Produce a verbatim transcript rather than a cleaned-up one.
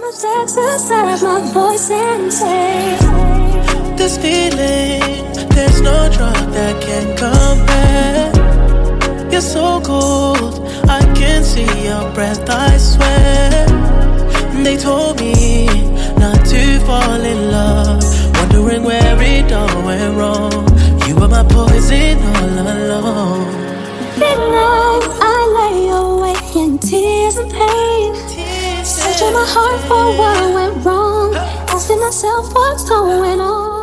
Exercise my voice and say, this feeling, there's no drug that can compare. You're so cold, I can see your breath, I swear. They told me not to fall in love, wondering where it all went wrong. You were my poison all along. Midnight, I lay awake in tears and pain, searching my heart for what went wrong, asking myself what's going on.